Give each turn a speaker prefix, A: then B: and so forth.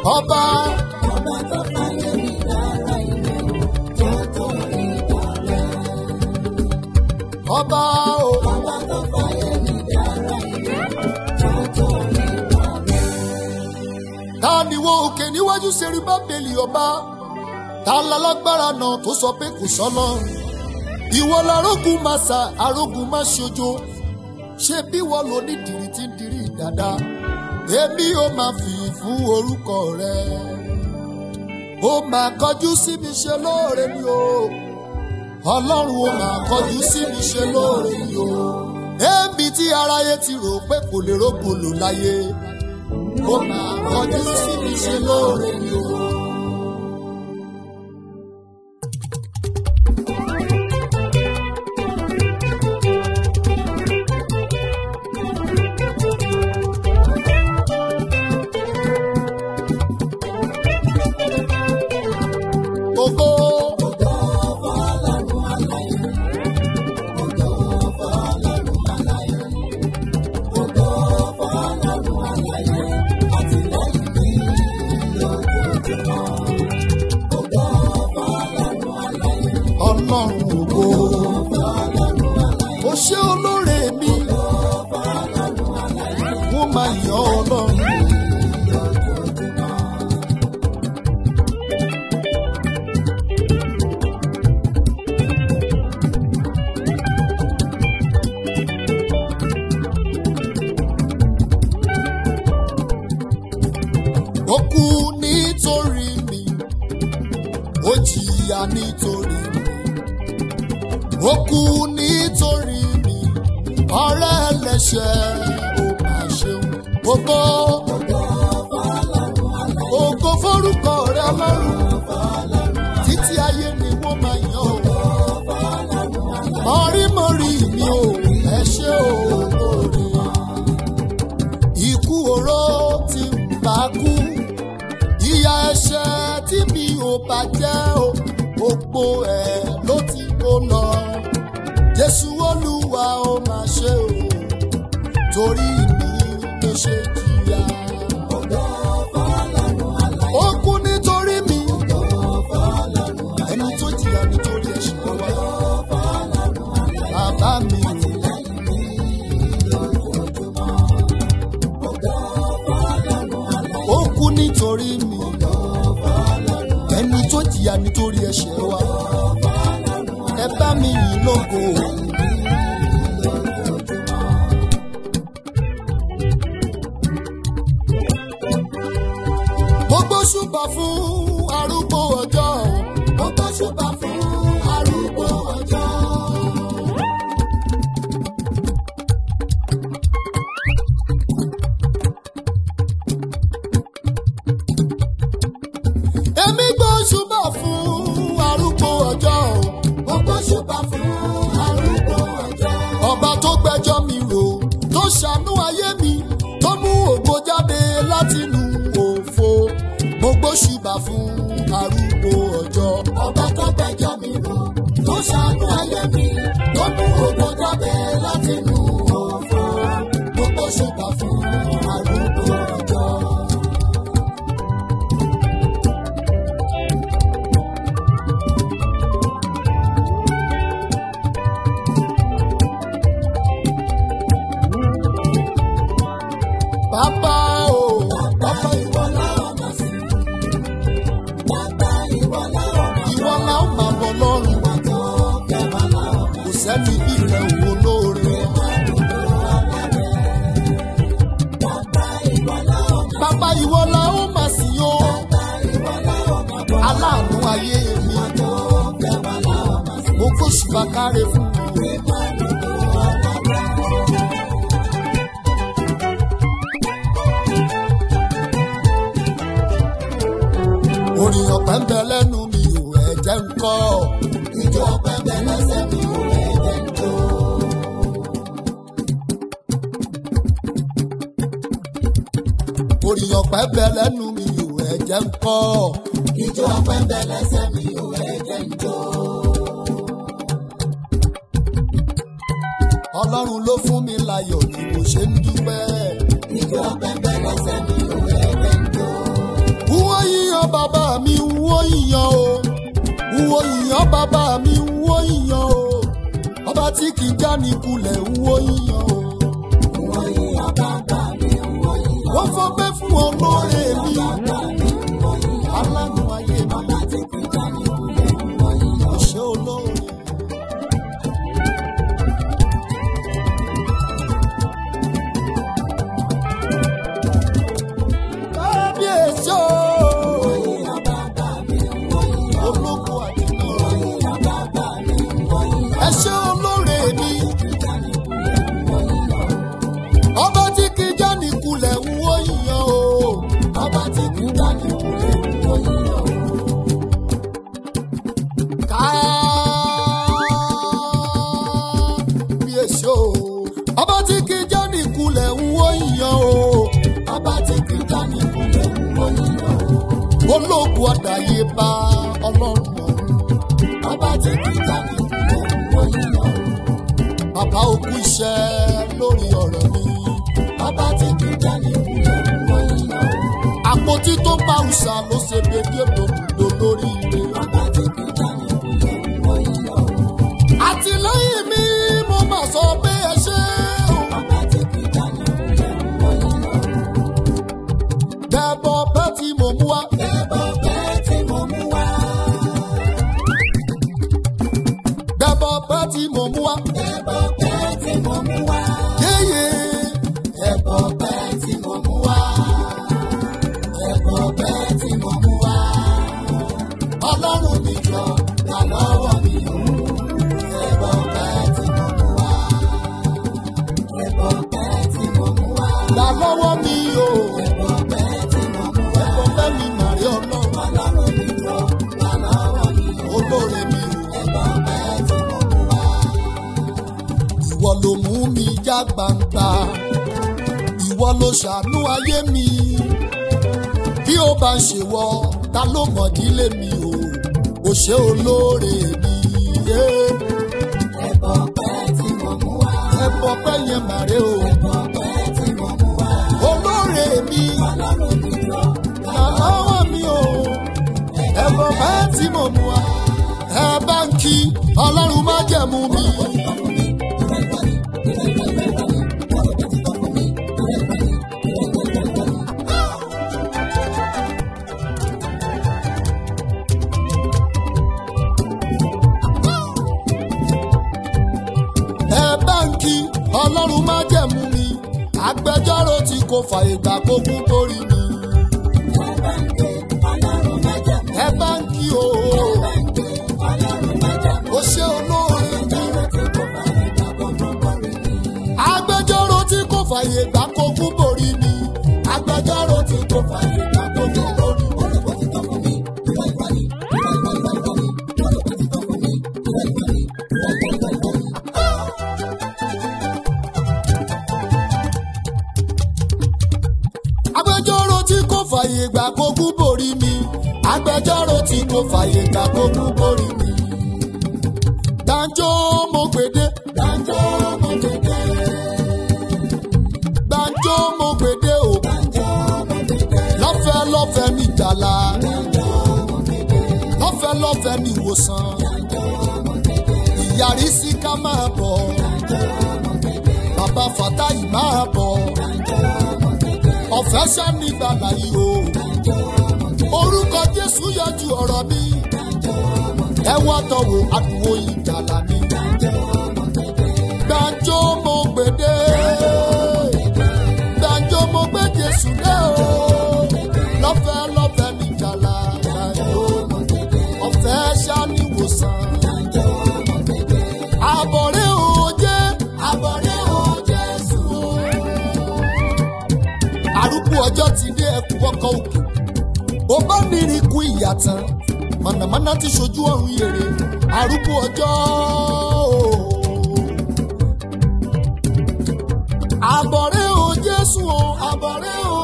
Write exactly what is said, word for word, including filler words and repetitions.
A: ọba
B: ọba tó fàyè mi dára ire tó tó ìgbà rẹ̀.
A: ọba o
B: ọba tó fàyè mi dára ire tó tó ìgbà rẹ̀.
A: ta ni wo òkè níwájú Serubábélì ọba ta lálágbára náà tó sọ pé kò sọ́nà ìwọ larógun máa sà arógun máa ṣojo ṣé bí wọ́n lò ní dìrì tí ń dìrì dáadáa èmi ó máa fi fún orúkọ rẹ ó máa kọjú sí mi ṣe lóore ni o ọlọ́run ó máa kọjú sí mi ṣe lóore ni o èmi tí aráyé ti rò pé kò lè rógbòlò láyé ó máa kọjú sí mi ṣe lóore ni o. Ṣé olóore mi wọ́n máa yọ Ọlọ́run. Ó kú nítorí mi, ó jìyà nítorí mi, ó kú nítorí mi. Ọ̀rẹ́ ẹlẹ́ṣẹ̀ ó máa ṣeun ògo ògo forúkọ rẹ Ọlọ́run títí ayé ni wọ́n máa yàn ó mọ̀rímọ̀rí mi ò ẹ ṣé olóore ikú oró tí ń bá kú ìyà ẹ̀ṣẹ̀ tí mi ò bá jẹ́ o gbogbo ẹ̀ ló ti kó lọ. Jésù Olúwa ó máa ṣe o torí mi ló ṣe jìyà. Ó kú nítorí mi ẹni tó jìyà nítorí ẹ̀ṣẹ̀ wa. Bàbá mi ó kú nítorí mi ẹni tó jìyà nítorí ẹ̀ṣẹ̀ wa. Ẹ bá mi yìn lógo. Gbogbo ṣùgbà fún arúgbó ọjọ́. Gbogbo ṣùgbà fún arúgbó ọjọ́. Èmi gbọ́ ṣùgbà fún arúgbó ọjọ́. Gbogbo ṣùgbà fún arúgbó ọjọ́. Ọba tó gbẹ́jọ́ mi rò, tó ṣàánú ayé mi, tó mú ògo jáde látinú òfo. Gbogbo ṣùgbà fún arúgbó ọjọ́.
B: Ọba tó gbẹ́jọ́ mi rò, tó ṣàánú ayé mi, tó mú ògo jáde látinú òfo. Gbogbo ṣùgbà fún arúgbó ọjọ́.
A: Bàbá o,
B: Bàbá ìwọ la ó máa sìn. Bàbá ìwọ la ó máa sìn.
A: ìwọ la ó máa bọ̀ lọ́rùn.
B: Ìwọ tó fẹ́ wa la ó máa
A: Kò sẹ́ni bí rẹ̀ wò lóore.
B: Bàbá ìwọ la ó máa sìn.
A: Bàbá ìwọ la ó máa sìn o.
B: Bàbá ìwọ la ó máa bọ̀.
A: Aláàánú ayé mi.
B: Ìwọ tó fẹ́ wa la ó máa sìn.
A: Mo kó ṣùgbọ́n káre fún ọ. Orin ọ̀pẹ ń bẹ lẹ́nu mi ò ẹ̀jẹ̀ ń kọ́.
B: Ìjọ ọpẹ́ bẹ lẹ́sẹ̀ mi ò ẹ̀jẹ̀ ń jó.
A: Orin ọ̀pẹ ń bẹ lẹ́nu mi ò ẹ̀jẹ̀ ń kọ́.
B: Ìjọ ọpẹ́ bẹ lẹ́sẹ̀ mi ò ẹ̀jẹ̀ ń jó.
A: Ọlọ́run ló fún mi láyọ̀ ni mo ṣe ń dúpẹ́.
B: Ìjọ ọpẹ́ bẹ lẹ́sẹ̀ mi ò ẹ̀jẹ̀ ń jó.
A: Who bàbá mi ń wó ìyàn o ń wó ìyàn bàbá mi ń wó ìyàn o ọba tí kì í já ní kulẹ̀ ń wó ìyàn o. wọ́n fọ́ pé fún olóore mi aláàánú ayé mi kò ṣe olóore. kábíyèsí o olóko àdínà ẹ ṣe olóore mi ọba tí kì í já ní kulẹ̀ ń wó ìyàn o ọba tí kì í já ní kulẹ̀ ń wó ìyàn o. kábíyèsí o ọba tí kì í já ní kulẹ̀ ń wó ìyàn o ọba tí kì í já ní kulẹ̀ ń wó ìyàn o. ológun àdáyébá ọlọ́run ọba tí kì í já ní kulẹ̀ ń wó ìyàn o. bàbá òkú iṣẹ́ lórí ọ̀rọ̀ mi ọba tí kì í já ní kulẹ̀ ń wó ìyàn o. àpótí tó bá òòṣà ló ṣe bèbí òdòdó lórí ire ọba tí kì í já ní kulẹ̀ ń wó ìyàn o. àtìlẹ́yìn mi mo máa sọ pé ẹ ṣé o. ọba tí kì í já ní kulẹ̀ ń wó ìyàn o. dẹ́bọ̀ pẹ́ tí mo mú wá. dẹ́bọ̀ pẹ́ tí mo mú wá. dẹ́bọ̀ pẹ́ tí mo mú wá. dẹ́bọ̀ pẹ́ tí mo mú wá. yéyé. dẹ́bọ̀ pẹ́ tí mo mú wá. dẹ́bọ̀ pẹ́ tí mo mú wá. ọlọ́run mi jọ gbà lọ́wọ́ mi o. dẹ́bọ̀ pẹ́ tí mo mú wá. dẹ́bọ̀ pẹ́ tí mo mú wá. gbà lọ́wọ́ mi o. dẹ́bọ̀ pẹ́ tí mo mú wá. dẹ́bọ̀ pẹ́ mi màrí ọlọ́run. ọlọ́run mi jọ gbà lọ́wọ́ mi o. olóore mi o. dẹ́bọ̀ pẹ́ tí mo mú wá. ìwọ ló mú mi já gbangba ìwọ ló ṣàánú ayé mi bí ó bá ń ṣèwọ ta ló mọ̀ dílé mi o ò ṣe olóore mi. ẹ̀bọ̀ pẹ́ tí mo mú wá. ẹ̀bọ̀ pẹ́ yẹn màrè o. ẹ̀bọ̀ pẹ́ tí mo mú wá. olóore mi ọlọ́run mi lọ lọ́wọ́ mi o. ẹ̀bọ̀ pẹ́ tí mo mú wá. ẹ bá ń kí ọlọ́run má jẹ̀mú mi. ọlọ́run má jẹ̀mú mi agbẹjọ́rò tí kò fàyè gbà kókún torí mi. ẹ bá ń kí o ó ṣe olóore mi agbẹjọ́rò tí kò fàyè gbà kókún borí mi agbẹjọ́rò tí kò fàyè gbà kókún borí mi. agbẹjọ́rò tí kò fàyè gbà kókún borí mi agbẹjọ́rò tí kò fàyè gbà kókún borí mi. gbàǹjo mo gbèdé. gbàǹjo mo gbèdé. gbàǹjo mo gbèdé o. gbàǹjo mo gbèdé. lọ́fẹ̀ẹ́ lọ́fẹ̀ẹ́ ní ìjàlá. gbàǹjo mo gbèdé. lọ́fẹ̀ẹ́ lọ́fẹ̀ẹ́ ní ìwòsàn. gbàǹjo mo gbèdé. ìyàrí sí ká máa bọ̀. gbàǹjo mo gbèdé. bàbá Fàtáì máa bọ̀. gbàǹjo mo gbèdé. ọ̀fẹ́ ṣá ní gbàlà yìí o. orúkọ Jésù yọjú ọ̀rọ̀ mi. ẹ wá tọ̀wọ̀ àdúgbò ìjàlá mi. gbàǹjo mo gbèdé. gbàǹjo mo gbé Jésù dé o. lọ́fẹ̀ẹ́ lọ́fẹ̀ẹ́ ní ìjàlá. ọ̀fẹ́ ṣá ní ìwòsàn. àbọ̀rẹ́ o jẹ́. àbọ̀rẹ́ o Jésù o. arúgbó ọjọ́ ti dé ẹkùn ọkọ̀ òkè. ó bá nírí kú ìyàtàn mọ̀nàmọ́ná ti ṣojú ọ̀run yèrè arúgbó ọjọ́. àbọ̀rẹ́ o Jésù o àbọ̀rẹ́ o